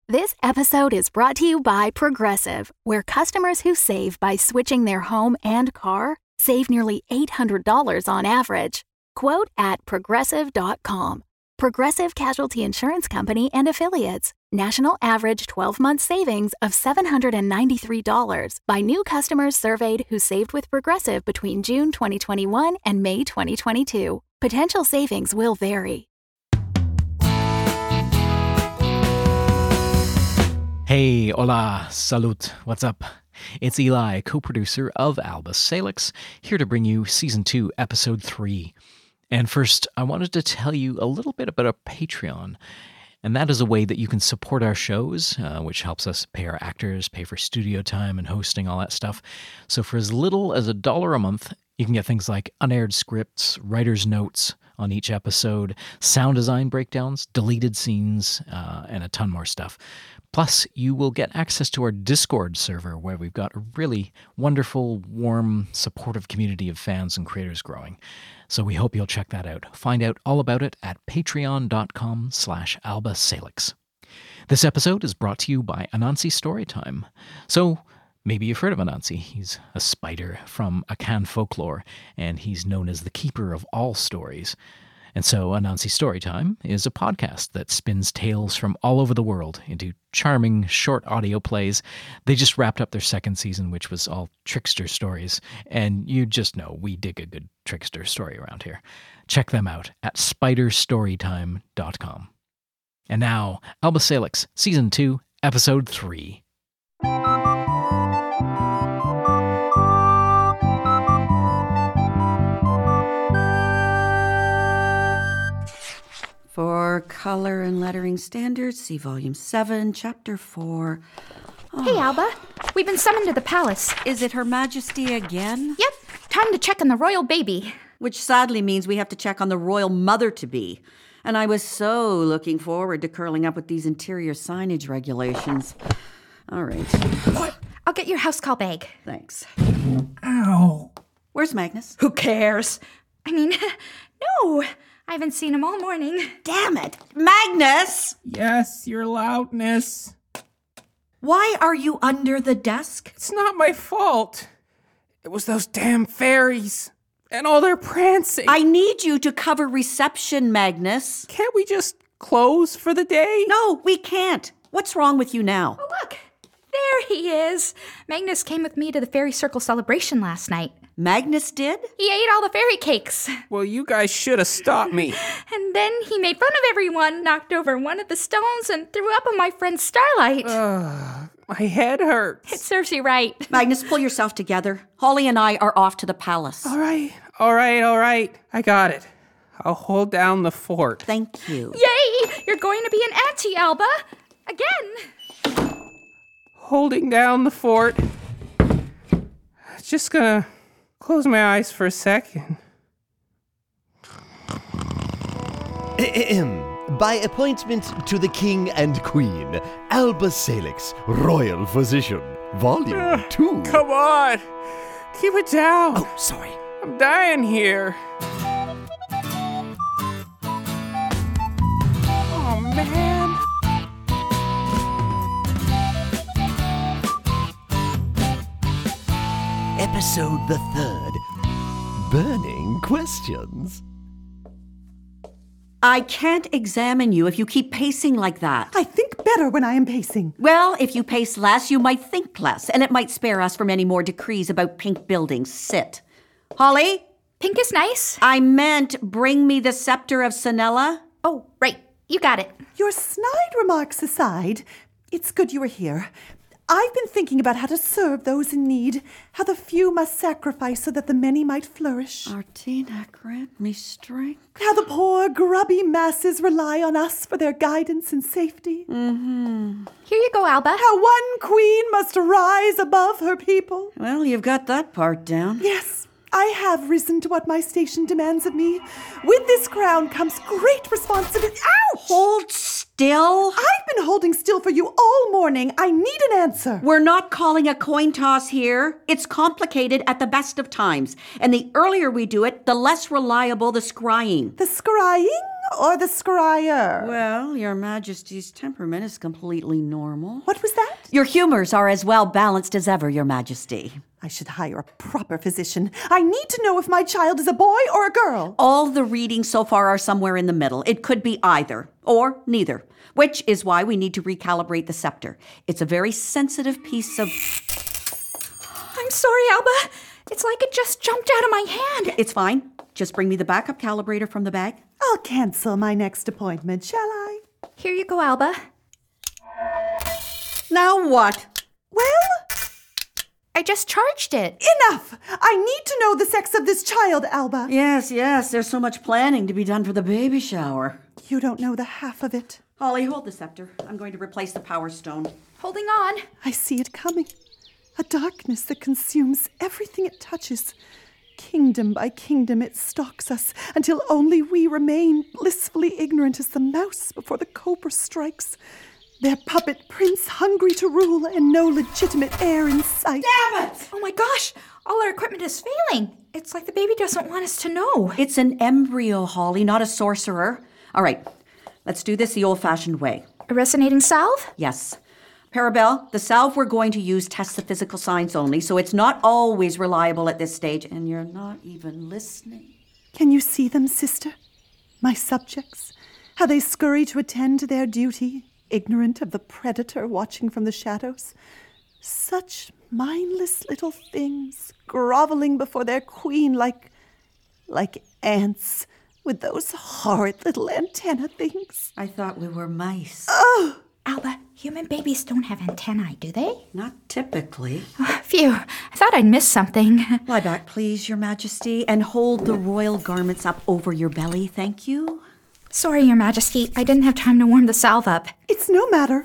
This episode is brought to you by Progressive, where customers who save by switching their home and car save nearly $800 on average. Quote at Progressive.com. Progressive Casualty Insurance Company and Affiliates. National average 12-month savings of $793 by new customers surveyed who saved with Progressive between June 2021 and May 2022. Potential savings will vary. Hey, hola, salut, what's up? It's Eli, co-producer of Alba Salix, here to bring you Season 2, Episode 3. And first, I wanted to tell you a little bit about our Patreon. And that is a way that you can support our shows, which helps us pay our actors, pay for studio time and hosting, all that stuff. So for as little as $1 a month, you can get things like unaired scripts, writer's notes on each episode, sound design breakdowns, deleted scenes, and a ton more stuff. Plus, you will get access to our Discord server, where we've got a really wonderful, warm, supportive community of fans and creators growing. So we hope you'll check that out. Find out all about it at patreon.com/albasalix. This episode is brought to you by Anansi Storytime. So, maybe you've heard of Anansi. He's a spider from Akan folklore, and he's known as the keeper of all stories. And so Anansi Storytime is a podcast that spins tales from all over the world into charming short audio plays. They just wrapped up their second season, which was all trickster stories. And you just know we dig a good trickster story around here. Check them out at spiderstorytime.com. And now, Alba Salix, Season 2, Episode 3. For color and lettering standards, see Volume 7, Chapter 4. Oh. Hey, Alba. We've been summoned to the palace. Is it Her Majesty again? Yep. Time to check on the royal baby. Which sadly means we have to check on the royal mother-to-be. And I was so looking forward to curling up with these interior signage regulations. All right. I'll get your house call bag. Thanks. Ow. Where's Magnus? Who cares? I mean, no. I haven't seen him all morning. Damn it! Magnus! Yes, your loudness. Why are you under the desk? It's not my fault. It was those damn fairies and all their prancing. I need you to cover reception, Magnus. Can't we just close for the day? No, we can't. What's wrong with you now? Oh, look. There he is. Magnus came with me to the Fairy Circle celebration last night. Magnus did? He ate all the fairy cakes. Well, you guys should have stopped me. And then he made fun of everyone, knocked over one of the stones, and threw up on my friend Starlight. My head hurts. It serves you right. Magnus, pull yourself together. Holly and I are off to the palace. All right. I got it. I'll hold down the fort. Thank you. Yay! You're going to be an auntie, Alba. Again. Holding down the fort. Just gonna close my eyes for a second. By appointment to the King and Queen, Alba Salix, Royal Physician, Volume 2. Come on! Keep it down! Oh, sorry. I'm dying here. Oh, man. Episode the 3rd. Burning Questions. I can't examine you if you keep pacing like that. I think better when I am pacing. Well, if you pace less, you might think less, and it might spare us from any more decrees about pink buildings. Sit. Holly? Pink is nice. I meant bring me the scepter of Sinella. Oh, right. You got it. Your snide remarks aside, it's good you are here. I've been thinking about how to serve those in need, how the few must sacrifice so that the many might flourish. Artina, grant me strength. How the poor, grubby masses rely on us for their guidance and safety. Here you go, Alba. How one queen must rise above her people. Well, you've got that part down. Yes, I have risen to what my station demands of me. With this crown comes great responsibility. Ouch! Hold still. I've been holding still for you all morning. I need an answer. We're not calling a coin toss here. It's complicated at the best of times. And the earlier we do it, the less reliable the scrying. The scrying or the scryer? Well, Your Majesty's temperament is completely normal. What was that? Your humors are as well balanced as ever, Your Majesty. I should hire a proper physician. I need to know if my child is a boy or a girl. All the readings so far are somewhere in the middle. It could be either or neither, which is why we need to recalibrate the scepter. It's a very sensitive piece of... I'm sorry, Alba. It's like it just jumped out of my hand. It's fine. Just bring me the backup calibrator from the bag. I'll cancel my next appointment, shall I? Here you go, Alba. Now what? Well, I just charged it. enough! I need to know the sex of this child, Alba. Yes, there's so much planning to be done for the baby shower. You don't know the half of it. Holly, hold the scepter. I'm going to replace the power stone. Holding on. I see it coming. A darkness that consumes everything it touches. Kingdom by kingdom it stalks us, until only we remain blissfully ignorant as the mouse before the cobra strikes. Their puppet prince hungry to rule and no legitimate heir in sight. Damn it! Oh my gosh, all our equipment is failing. It's like the baby doesn't want us to know. It's an embryo, Holly, not a sorcerer. All right, let's do this the old-fashioned way. A resonating salve? Yes. Parabelle, the salve we're going to use tests the physical signs only, so it's not always reliable at this stage, and you're not even listening. Can you see them, sister? My subjects? How they scurry to attend to their duty, ignorant of the predator watching from the shadows. Such mindless little things, groveling before their queen like ants with those horrid little antenna things. I thought we were mice. Alba, human babies don't have antennae, do they? Not typically. Phew, I thought I'd missed something. Lie back, please, Your Majesty, and hold the royal garments up over your belly, thank you. Sorry, Your Majesty, I didn't have time to warm the salve up. It's no matter.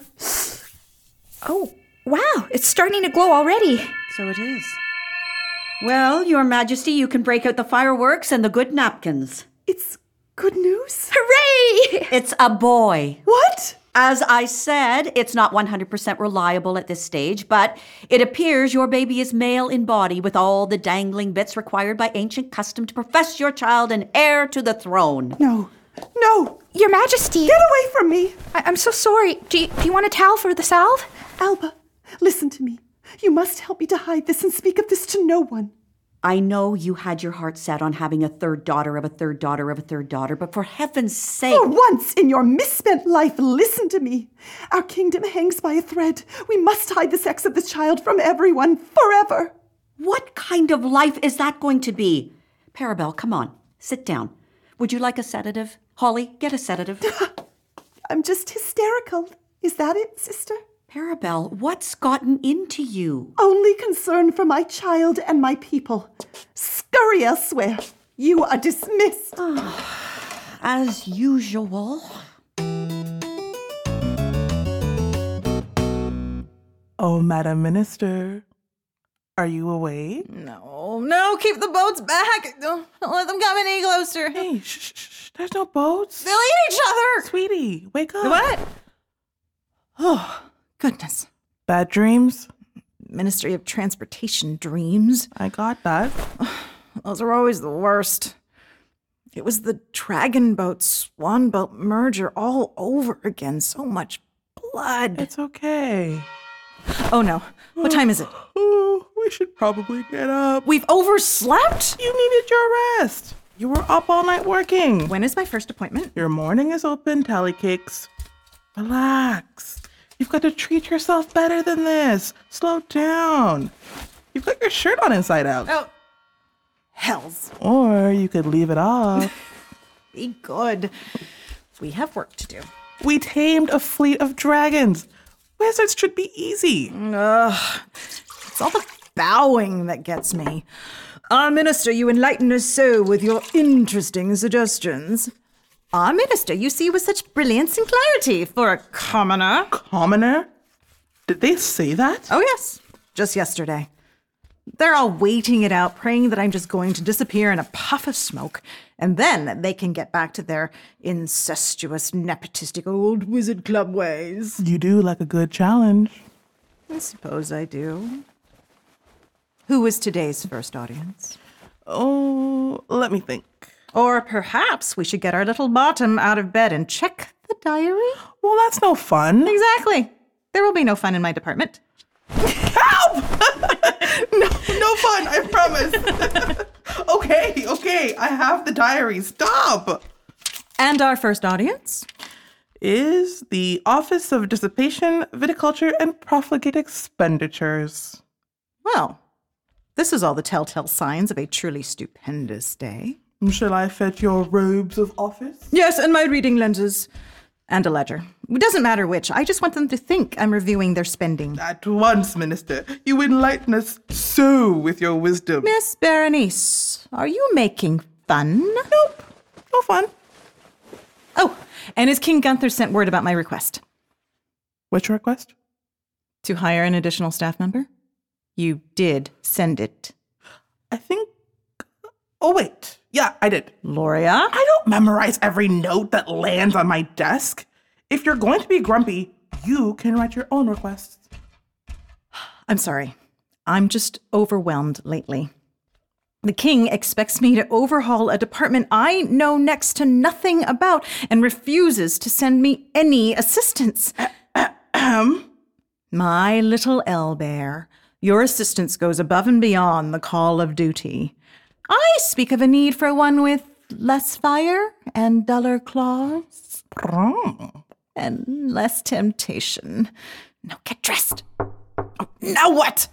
Oh, wow, it's starting to glow already. So it is. Well, Your Majesty, you can break out the fireworks and the good napkins. It's good news. Hooray! It's a boy. What? As I said, it's not 100% reliable at this stage, but it appears your baby is male in body with all the dangling bits required by ancient custom to profess your child an heir to the throne. No. Your Majesty! Get away from me. I'm so sorry. Do you want a towel for the salve? Alba, listen to me. You must help me to hide this and speak of this to no one. I know you had your heart set on having a third daughter of a third daughter of a third daughter, but for heaven's sake... For once in your misspent life, listen to me. Our kingdom hangs by a thread. We must hide the sex of this child from everyone forever. What kind of life is that going to be? Parabelle, come on. Sit down. Would you like a sedative? Holly, get a sedative. I'm just hysterical. Is that it, sister? Parabelle, what's gotten into you? Only concern for my child and my people. Scurry elsewhere. You are dismissed. As usual. Oh, Madam Minister, are you awake? No, keep the boats back. Don't let them come any closer. Hey, shh. There's no boats. They'll eat each other. Sweetie, wake up. What? Oh, goodness. Bad dreams? Ministry of Transportation dreams. I got that. Those are always the worst. It was the Dragon Boat Swan Boat merger all over again. So much blood. It's okay. Oh no. What time is it? Oh, we should probably get up. We've overslept? You needed your rest. You were up all night working. When is my first appointment? Your morning is open, tally cakes. Relax. You've got to treat yourself better than this. Slow down. You've got your shirt on inside out. Oh, hells. Or you could leave it off. Be good. We have work to do. We tamed a fleet of dragons. Wizards should be easy. Ugh. It's all the bowing that gets me. Minister, you enlighten us so with your interesting suggestions. Minister, you see with such brilliance and clarity for a commoner. Commoner? Did they say that? Oh, yes. Just yesterday. They're all waiting it out, praying that I'm just going to disappear in a puff of smoke, and then they can get back to their incestuous, nepotistic old wizard club ways. You do like a good challenge. I suppose I do. Who was today's first audience? Oh, let me think. Or perhaps we should get our little bottom out of bed and check the diary? Well, that's no fun. Exactly. There will be no fun in my department. Help! No fun, I promise. Okay, I have the diary. Stop! And our first audience? Is the Office of Dissipation, Viticulture, and Profligate Expenditures. Well, this is all the telltale signs of a truly stupendous day. Shall I fetch your robes of office? Yes, and my reading lenses. And a ledger. It doesn't matter which. I just want them to think I'm reviewing their spending. At once, Minister. You enlighten us so with your wisdom. Miss Berenice, are you making fun? Nope. No fun. Oh, and has King Gunther sent word about my request? Which request? To hire an additional staff member? You did send it. I think... Oh, wait. Yeah, I did. Loria? I don't memorize every note that lands on my desk. If you're going to be grumpy, you can write your own requests. I'm sorry. I'm just overwhelmed lately. The king expects me to overhaul a department I know next to nothing about and refuses to send me any assistance. My little Elbear, your assistance goes above and beyond the call of duty. I speak of a need for one with less fire and duller claws. And less temptation. Now get dressed. Oh, now what?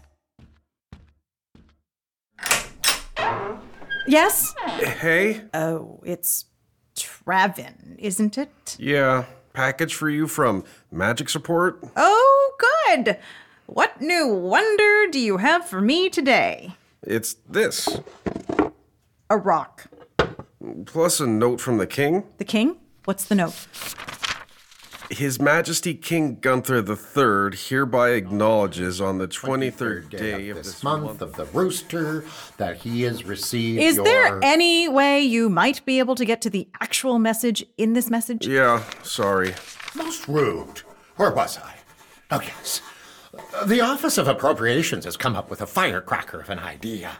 Yes? Hey? Oh, it's Travin, isn't it? Yeah, package for you from Magic Support. Oh, good. What new wonder do you have for me today? It's this. A rock. Plus a note from the king. The king? What's the note? His Majesty King Gunther III hereby acknowledges on the 23rd day of this month of the rooster that he has received Is there any way you might be able to get to the actual message in this message? Yeah, sorry. Most rude. Where was I? Oh, yes. The Office of Appropriations has come up with a firecracker of an idea.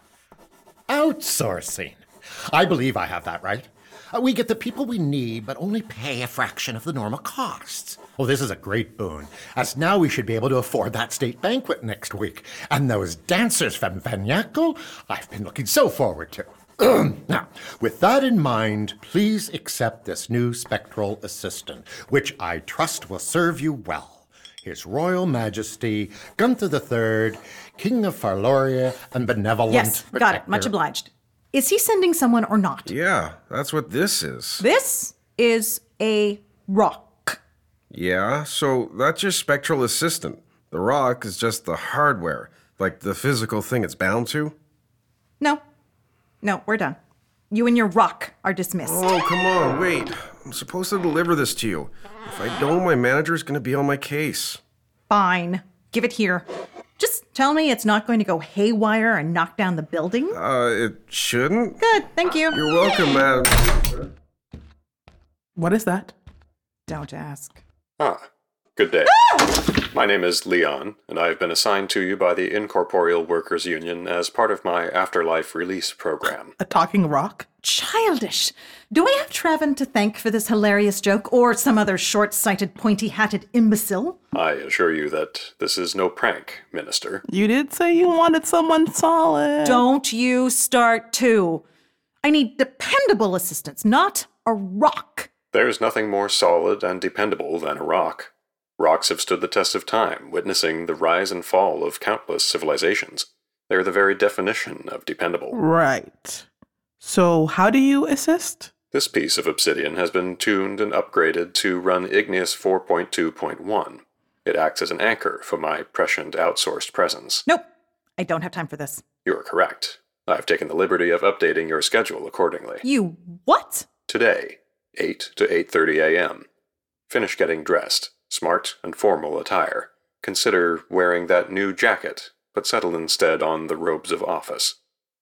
Outsourcing. I believe I have that right. We get the people we need, but only pay a fraction of the normal costs. Well, this is a great boon, as now we should be able to afford that state banquet next week. And those dancers from Vanyaco, I've been looking so forward to. Now, with that in mind, please accept this new spectral assistant, which I trust will serve you well. His Royal Majesty, Gunther III, King of Farloria, and benevolent... Yes, got it. Much obliged. Is he sending someone or not? Yeah, that's what this is. This is a rock. Yeah, so that's your spectral assistant. The rock is just the hardware, like the physical thing it's bound to. No, we're done. You and your rock are dismissed. Oh, come on, wait. I'm supposed to deliver this to you. If I don't, my manager's gonna be on my case. Fine. Give it here. Just tell me it's not going to go haywire and knock down the building. It shouldn't? Good, thank you. You're welcome, madam. What is that? Don't ask. Good day. My name is Leon, and I have been assigned to you by the Incorporeal Workers Union as part of my Afterlife Release program. A talking rock? Childish. Do I have Travin to thank for this hilarious joke, or some other short-sighted, pointy-hatted imbecile? I assure you that this is no prank, Minister. You did say you wanted someone solid. Don't you start too. I need dependable assistance, not a rock. There's nothing more solid and dependable than a rock. Rocks have stood the test of time, witnessing the rise and fall of countless civilizations. They're the very definition of dependable. Right. So how do you assist? This piece of obsidian has been tuned and upgraded to run Igneous 4.2.1. It acts as an anchor for my prescient outsourced presence. Nope. I don't have time for this. You're correct. I've taken the liberty of updating your schedule accordingly. You what? Today, 8 to 8:30 a.m. Finish getting dressed. Smart and formal attire. Consider wearing that new jacket, but settle instead on the robes of office.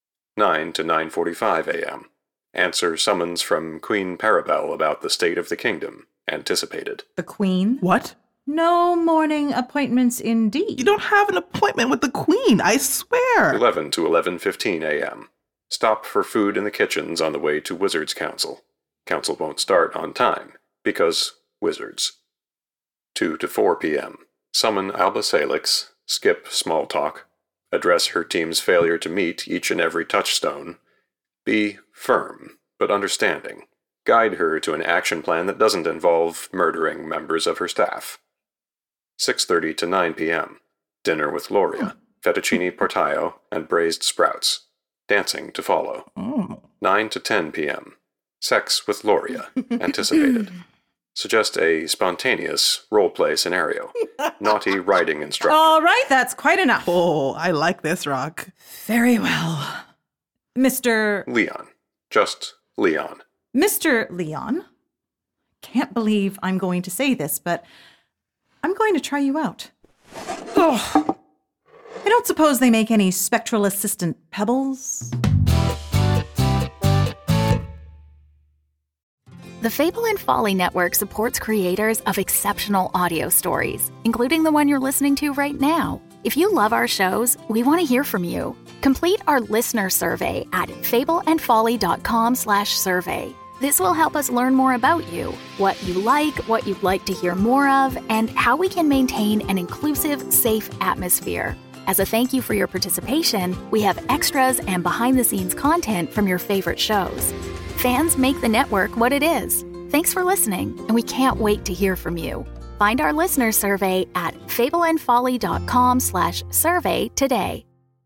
9 to 9:45 a.m. Answer summons from Queen Parabelle about the state of the kingdom. Anticipated. The Queen? What? No morning appointments indeed. You don't have an appointment with the Queen, I swear. 11 to 11:15 a.m. Stop for food in the kitchens on the way to Wizards' Council. Council won't start on time, because wizards. 2 to 4 p.m. Summon Alba Salix, skip small talk, address her team's failure to meet each and every touchstone. Be firm, but understanding. Guide her to an action plan that doesn't involve murdering members of her staff. 6:30 to 9 p.m. Dinner with Loria, fettuccine portaio, and braised sprouts. Dancing to follow. 9 to 10 p.m. Sex with Loria, anticipated. Suggest a spontaneous role-play scenario. Naughty writing instructor. All right, that's quite enough. Oh, I like this, Rock. Very well. Mr. Leon. Just Leon. Mr. Leon, can't believe I'm going to say this, but I'm going to try you out. Oh, I don't suppose they make any spectral assistant pebbles? The Fable and Folly Network supports creators of exceptional audio stories, including the one you're listening to right now. If you love our shows, we want to hear from you. Complete our listener survey at fableandfolly.com/survey. This will help us learn more about you, what you like, what you'd like to hear more of, and how we can maintain an inclusive, safe atmosphere. As a thank you for your participation, we have extras and behind-the-scenes content from your favorite shows. Fans make the network what it is. Thanks for listening, and we can't wait to hear from you. Find our listener survey at fableandfolly.com/survey today.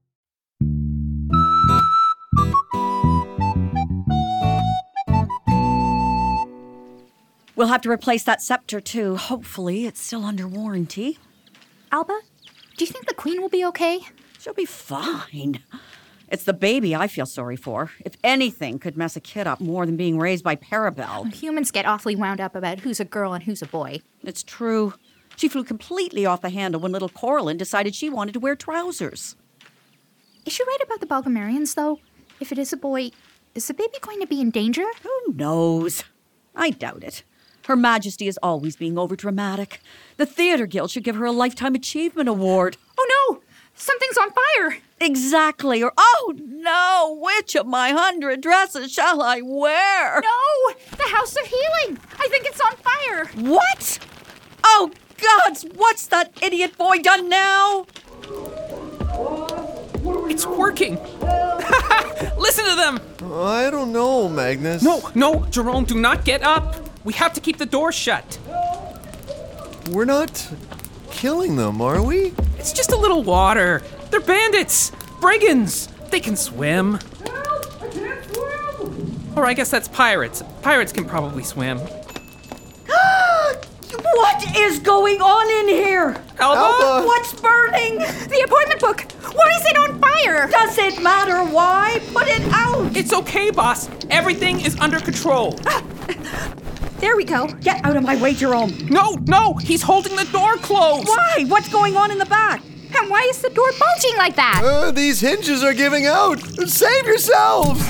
We'll have to replace that scepter, too. Hopefully, it's still under warranty. Alba, do you think the Queen will be okay? She'll be fine. It's the baby I feel sorry for. If anything could mess a kid up more than being raised by Parabelle. Humans get awfully wound up about who's a girl and who's a boy. It's true. She flew completely off the handle when little Coraline decided she wanted to wear trousers. Is she right about the Bulgamarians, though? If it is a boy, is the baby going to be in danger? Who knows? I doubt it. Her Majesty is always being overdramatic. The Theatre Guild should give her a Lifetime Achievement Award. Oh no! Something's on fire! Exactly. Or, oh no, which of my 100 dresses shall I wear? No! The House of Healing! I think it's on fire! What? Oh, gods, what's that idiot boy done now? It's working! Listen to them! I don't know, Magnus. No, Jerome, do not get up! We have to keep the door shut. We're not killing them, are we? It's just a little water. They're bandits! Brigands! They can swim. Help! I can't swim! Or I guess that's pirates. Pirates can probably swim. What is going on in here? Alba? What's burning? The appointment book! Why is it on fire? Does it matter why? Put it out! It's okay, boss. Everything is under control. There we go. Get out of my way, Jerome. No! He's holding the door closed. Why? What's going on in the back? And why is the door bulging like that? These hinges are giving out. Save yourselves!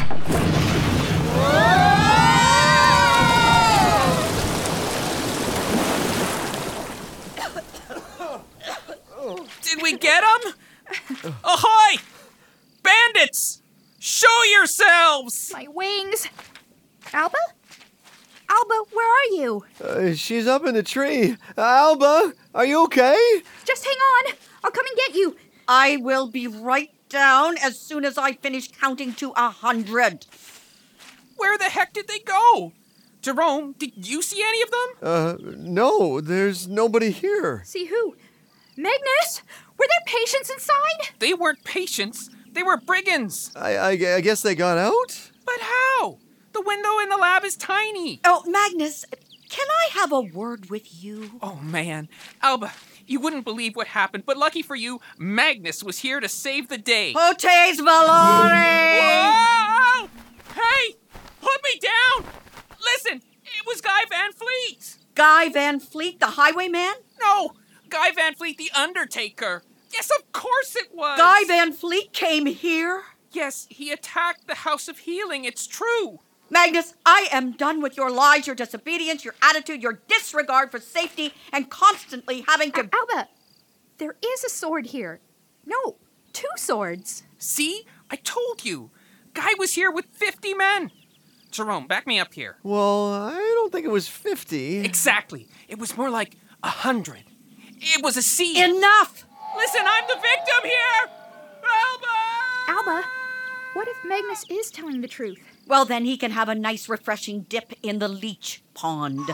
Did we get him? Ahoy! Bandits! Show yourselves! My wings. Alba? Alba, where are you? She's up in the tree. Alba, are you okay? Just hang on. I'll come and get you. I will be right down as soon as I finish counting to 100. Where the heck did they go? Jerome, did you see any of them? No, there's nobody here. See who? Magnus? Were there patients inside? They weren't patients. They were brigands. I guess they got out? But how? The window in the lab is tiny. Oh, Magnus, can I have a word with you? Oh, man. Alba, you wouldn't believe what happened, but lucky for you, Magnus was here to save the day. Potato Valori! Whoa! Hey! Put me down! Listen, it was Guy Van Fleet. Guy Van Fleet, the highwayman? No, Guy Van Fleet, the Undertaker. Yes, of course it was. Guy Van Fleet came here? Yes, he attacked the House of Healing. It's true. Magnus, I am done with your lies, your disobedience, your attitude, your disregard for safety, and constantly having to... Alba, there is a sword here. No, 2 swords. See? I told you. Guy was here with 50 men. Jerome, back me up here. Well, I don't think it was 50. Exactly. It was more like 100. It was a siege. Enough! Listen, I'm the victim here! Alba, what if Magnus is telling the truth? Well, then he can have a nice, refreshing dip in the leech pond.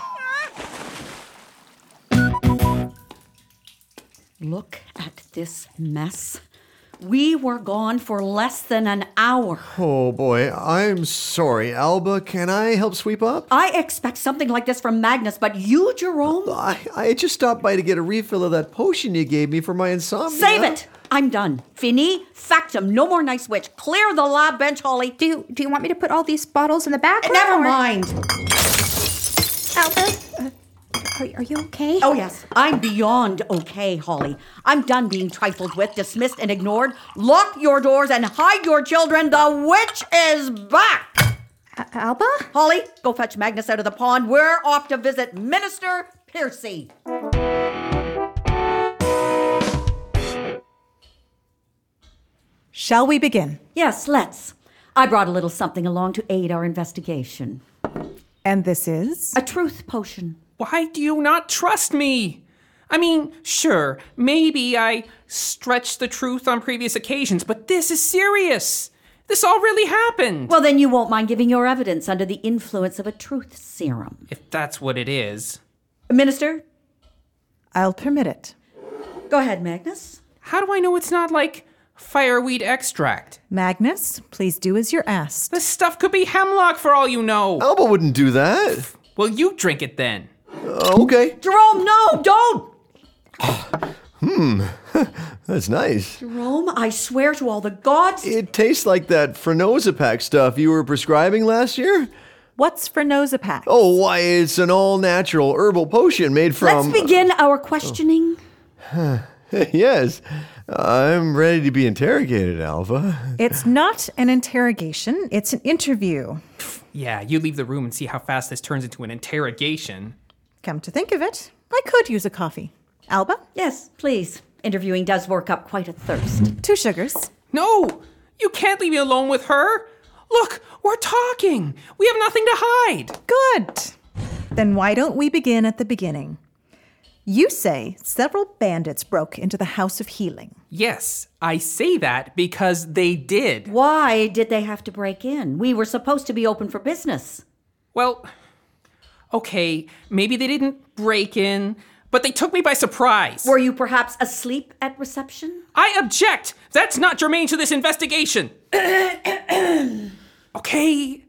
Look at this mess. We were gone for less than an hour. Oh boy, I'm sorry. Alba, can I help sweep up? I expect something like this from Magnus, but you, Jerome? I just stopped by to get a refill of that potion you gave me for my insomnia. Save it! I'm done. Fini, factum, no more nice witch. Clear the lab bench, Holly. Do you want me to put all these bottles in the back room? Never mind. Alba, are you okay? Oh, yes. I'm beyond okay, Holly. I'm done being trifled with, dismissed, and ignored. Lock your doors and hide your children. The witch is back. Alba? Holly, go fetch Magnus out of the pond. We're off to visit Minister Piercy. Shall we begin? Yes, let's. I brought a little something along to aid our investigation. And this is? A truth potion. Why do you not trust me? I mean, sure, maybe I stretched the truth on previous occasions, but this is serious. This all really happened. Well, then you won't mind giving your evidence under the influence of a truth serum. If that's what it is. Minister? I'll permit it. Go ahead, Magnus. How do I know it's not like fireweed extract? Magnus, please do as you're asked. This stuff could be hemlock for all you know. Alba wouldn't do that. Well, you drink it then. Okay. Jerome, no, don't! That's nice. Jerome, I swear to all the gods. It tastes like that Frenozapac stuff you were prescribing last year. What's Frenozapac? Oh, why, it's an all-natural herbal potion made from... Let's begin our questioning. Yes, I'm ready to be interrogated, Alva. It's not an interrogation, it's an interview. Yeah, you leave the room and see how fast this turns into an interrogation. Come to think of it, I could use a coffee. Alba? Yes, please. Interviewing does work up quite a thirst. 2 sugars. No! You can't leave me alone with her! Look, we're talking! We have nothing to hide! Good! Then why don't we begin at the beginning? You say several bandits broke into the House of Healing. Yes, I say that because they did. Why did they have to break in? We were supposed to be open for business. Well, okay, maybe they didn't break in, but they took me by surprise. Were you perhaps asleep at reception? I object! That's not germane to this investigation! Okay.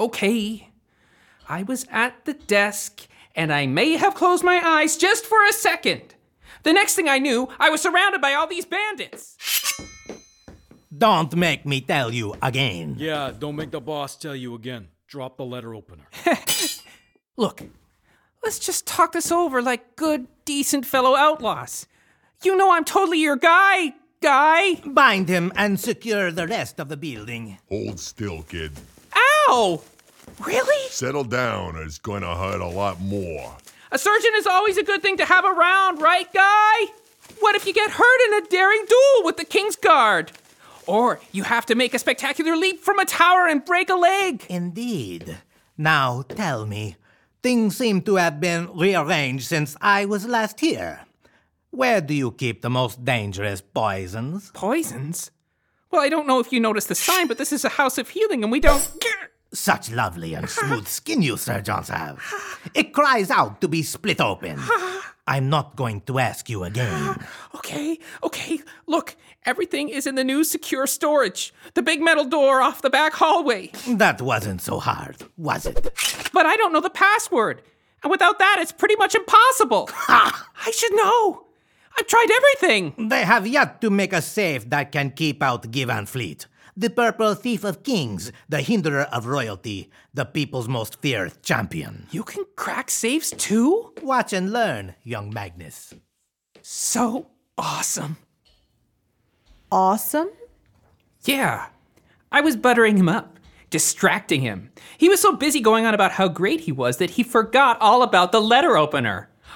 I was at the desk, and I may have closed my eyes just for a second. The next thing I knew, I was surrounded by all these bandits. Don't make me tell you again. Yeah, don't make the boss tell you again. Drop the letter opener. Look, let's just talk this over like good, decent fellow outlaws. You know I'm totally your guy. Bind him and secure the rest of the building. Hold still, kid. Ow! Really? Settle down, or it's going to hurt a lot more. A surgeon is always a good thing to have around, right, Guy? What if you get hurt in a daring duel with the King's Guard? Or you have to make a spectacular leap from a tower and break a leg. Indeed. Now tell me, things seem to have been rearranged since I was last here. Where do you keep the most dangerous poisons? Poisons? Well, I don't know if you noticed the sign, but this is a house of healing and we don't... Such lovely and smooth skin you surgeons have. It cries out to be split open. I'm not going to ask you again. Okay. Look, everything is in the new secure storage. The big metal door off the back hallway. That wasn't so hard, was it? But I don't know the password. And without that, it's pretty much impossible. I should know. I've tried everything. They have yet to make a safe that can keep out Give and Fleet. The purple thief of kings, the hinderer of royalty, the people's most feared champion. You can crack safes too? Watch and learn, young Magnus. So awesome. Awesome? Yeah. I was buttering him up, distracting him. He was so busy going on about how great he was that he forgot all about the letter opener.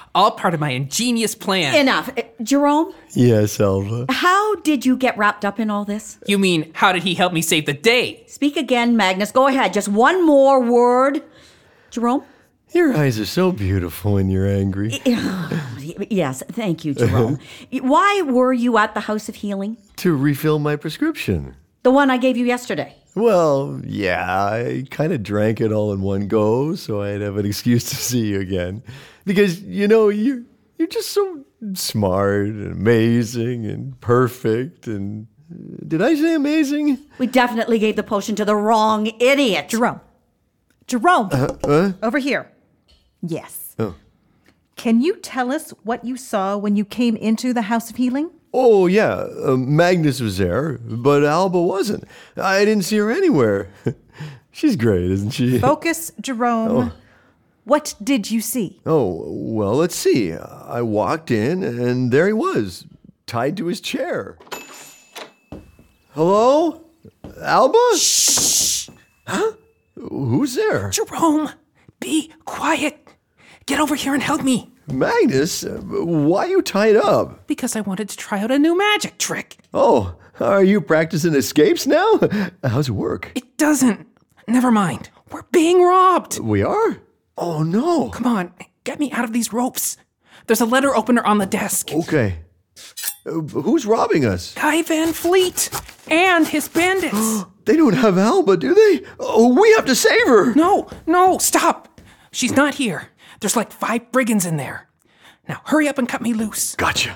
All part of my ingenious plan. Enough. Jerome, Yes, Alva. how did you get wrapped up in all this? You mean, how did he help me save the day? Speak again, Magnus. Go ahead. Just one more word. Jerome? Your eyes are so beautiful when you're angry. Yes, thank you, Jerome. Why were you at the House of Healing? To refill my prescription. The one I gave you yesterday. Well, yeah, I kind of drank it all in one go, so I'd have an excuse to see you again. Because, you're just so smart and amazing and perfect and... Did I say amazing? We definitely gave the potion to the wrong idiot. Jerome, over here. Yes. Oh. Can you tell us what you saw when you came into the House of Healing? Oh, yeah, Magnus was there, but Alba wasn't. I didn't see her anywhere. She's great, isn't she? Focus, Jerome. What did you see? Oh, well, let's see. I walked in, and there he was, tied to his chair. Hello? Alba? Shh! Huh? Who's there? Jerome, be quiet. Get over here and help me. Magnus, why are you tied up? Because I wanted to try out a new magic trick. Oh, are you practicing escapes now? How's it work? It doesn't. Never mind. We're being robbed. We are? Oh, no. Come on, get me out of these ropes. There's a letter opener on the desk. Okay. Who's robbing us? Guy Van Fleet and his bandits. They don't have Alba, do they? Oh, we have to save her. No, stop. She's not here. There's like 5 brigands in there. Now, hurry up and cut me loose. Gotcha.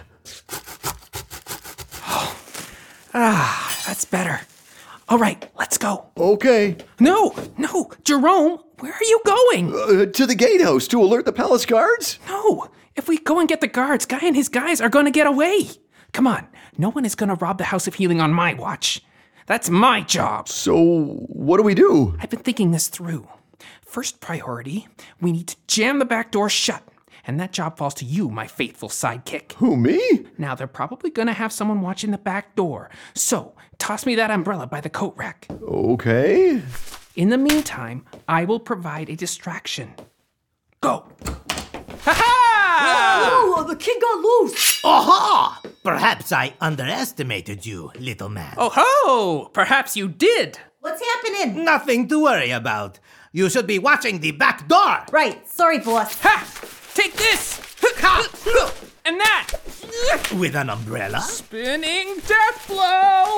That's better. All right, let's go. Okay. No, Jerome, where are you going? To the gatehouse to alert the palace guards? No, if we go and get the guards, Guy and his guys are going to get away. Come on, no one is going to rob the House of Healing on my watch. That's my job. So, what do we do? I've been thinking this through. First priority, we need to jam the back door shut. And that job falls to you, my faithful sidekick. Who, me? Now, they're probably going to have someone watching the back door. So, toss me that umbrella by the coat rack. Okay. In the meantime, I will provide a distraction. Go. Ha-ha! Oh, the kid got loose. Aha! Perhaps I underestimated you, little man. Oh ho! Perhaps you did. What's happening? Nothing to worry about. You should be watching the back door. Right, sorry, boss. Ha! Take this! And that! With an umbrella? Spinning death blow!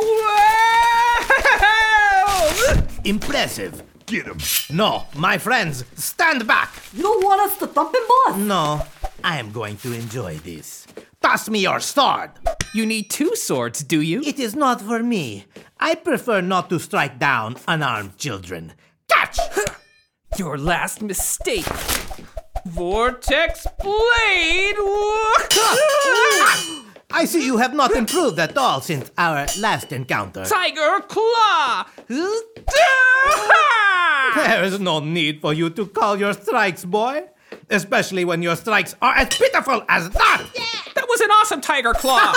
Impressive. Get him. No, my friends, stand back. You don't want us to thump him, boss? No, I am going to enjoy this. Toss me your sword. You need 2 swords, do you? It is not for me. I prefer not to strike down unarmed children. Catch! Your last mistake. Vortex Blade! I see you have not improved at all since our last encounter. Tiger Claw! There is no need for you to call your strikes, boy. Especially when your strikes are as pitiful as that! Yeah. That was an awesome Tiger Claw!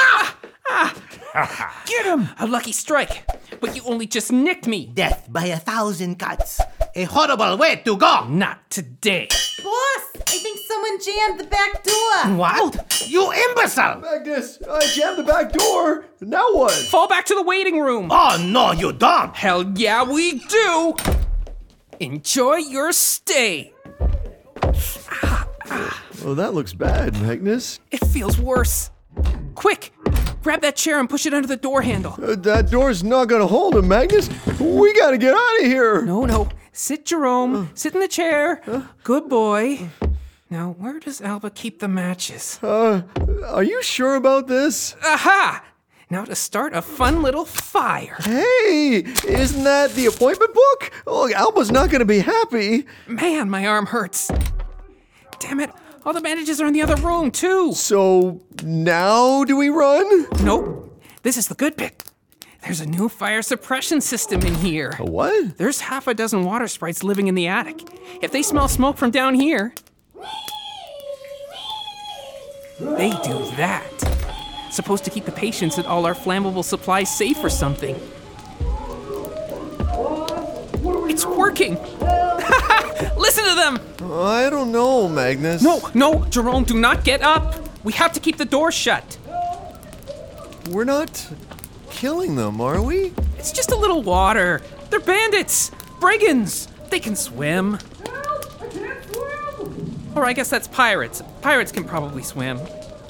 Get him! A lucky strike, but you only just nicked me. Death by 1,000 cuts. A horrible way to go! Not today. Boss, I think someone jammed the back door. What? You imbecile! Magnus, I jammed the back door. Now what? Fall back to the waiting room. Oh, no, you don't. Hell yeah, we do. Enjoy your stay. Well, that looks bad, Magnus. It feels worse. Quick, grab that chair and push it under the door handle. That door's not gonna hold him, Magnus. We gotta get out of here. No. Sit, Jerome. Sit in the chair. Good boy. Now, where does Alba keep the matches? Are you sure about this? Aha! Now to start a fun little fire. Hey, isn't that the appointment book? Oh, Alba's not gonna be happy. Man, my arm hurts. Damn it, all the bandages are in the other room, too. So, now do we run? Nope, this is the good bit. There's a new fire suppression system in here. A what? There's 6 water sprites living in the attic. If they smell smoke from down here, they do that. Supposed to keep the patients and all our flammable supplies safe or something. It's working. Listen to them! I don't know, Magnus. No, Jerome, do not get up. We have to keep the door shut. We're not killing them, are we? It's just a little water. They're bandits, brigands. They can swim. Help! I can't swim! Or I guess that's pirates. Pirates can probably swim.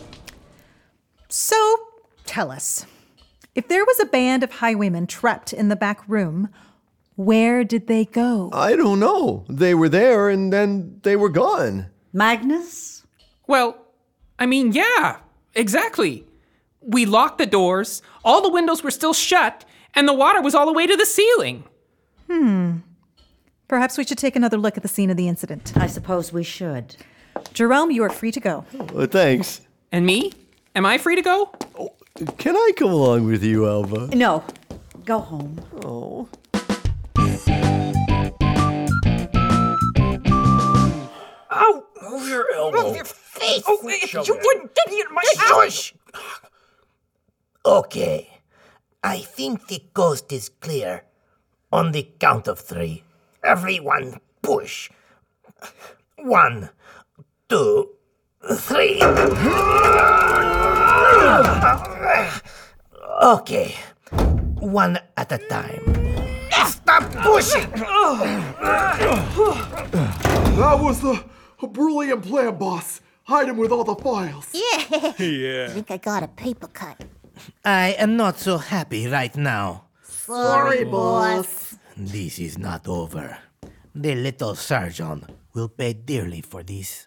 So, tell us, if there was a band of highwaymen trapped in the back room, where did they go? I don't know. They were there and then they were gone. Magnus? Well, I mean, yeah, exactly. We locked the doors, all the windows were still shut, and the water was all the way to the ceiling. Perhaps we should take another look at the scene of the incident. I suppose we should. Jerome, you are free to go. Thanks. And me? Am I free to go? Can I come along with you, Alva? No. Go home. Oh. Ow! Move your elbow. Move your face. Oh, you wouldn't get me in my house. Okay. I think the coast is clear. On the count of 3. Everyone push. 1, 2, 3. Okay. One at a time. Stop pushing! That was a brilliant plan, boss. Hide him with all the files. Yeah. I think I got a paper cut. I am not so happy right now. Sorry, boss. This is not over. The little surgeon will pay dearly for this.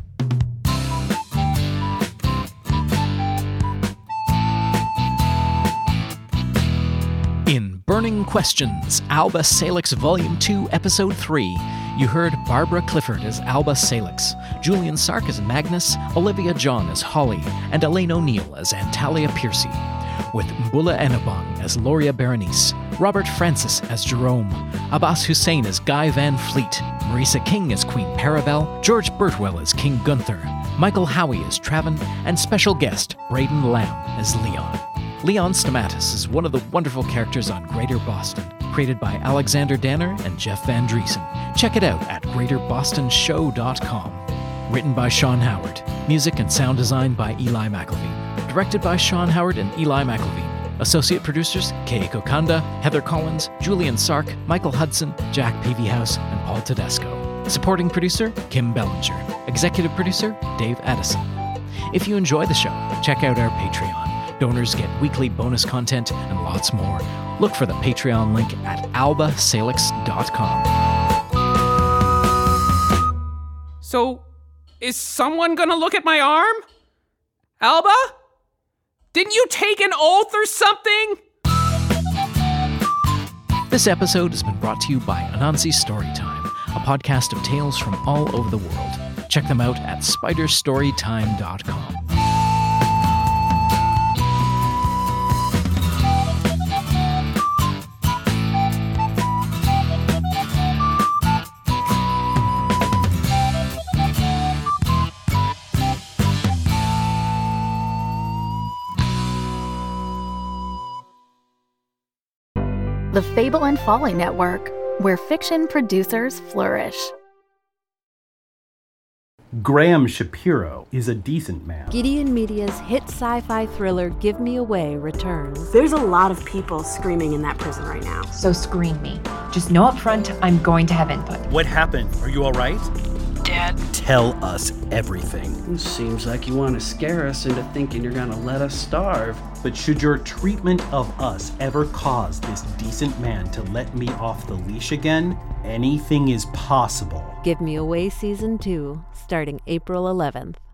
In Burning Questions, Alba Salix Volume 2, Episode 3, you heard Barbara Clifford as Alba Salix, Julian Sark as Magnus, Olivia John as Holly, and Elaine O'Neill as Antalya Piercy, with Mbula Enabong as Loria Berenice, Robert Francis as Jerome, Abbas Hussein as Guy Van Fleet, Marisa King as Queen Parabelle, George Birtwell as King Gunther, Michael Howie as Traven, and special guest Braden Lamb as Leon. Leon Stamatis is one of the wonderful characters on Greater Boston, created by Alexander Danner and Jeff Van Driesen. Check it out at greaterbostonshow.com. Written by Sean Howard. Music and sound design by Eli McElveen. Directed by Sean Howard and Eli McElveen. Associate producers Kei Kokanda, Heather Collins, Julian Sark, Michael Hudson, Jack Peavyhouse, and Paul Tedesco. Supporting producer Kim Bellinger. Executive producer Dave Edison. If you enjoy the show, check out our Patreon. Donors get weekly bonus content and lots more. Look for the Patreon link at albasalix.com. So, is someone gonna look at my arm? Alba? Didn't you take an oath or something? This episode has been brought to you by Anansi Storytime, a podcast of tales from all over the world. Check them out at spiderstorytime.com. The Fable and Folly Network, where fiction producers flourish. Graham Shapiro is a decent man. Gideon Media's hit sci-fi thriller Give Me Away returns. There's a lot of people screaming in that prison right now. So screen me. Just know up front I'm going to have input. What happened? Are you all right? Dad. Tell us everything. Seems like you want to scare us into thinking you're going to let us starve. But should your treatment of us ever cause this decent man to let me off the leash again, anything is possible. Give Me Away Season 2, starting April 11th.